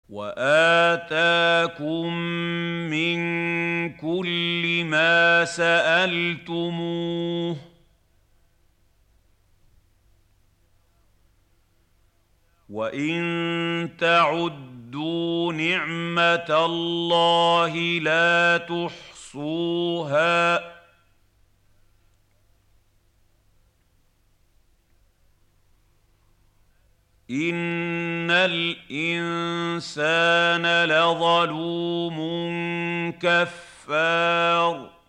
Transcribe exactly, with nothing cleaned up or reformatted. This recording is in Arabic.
وآتاكم من كل ما سألتموه وإن تعدوا نعمة الله لا تحصوها إن الإنسان لظلوم كفار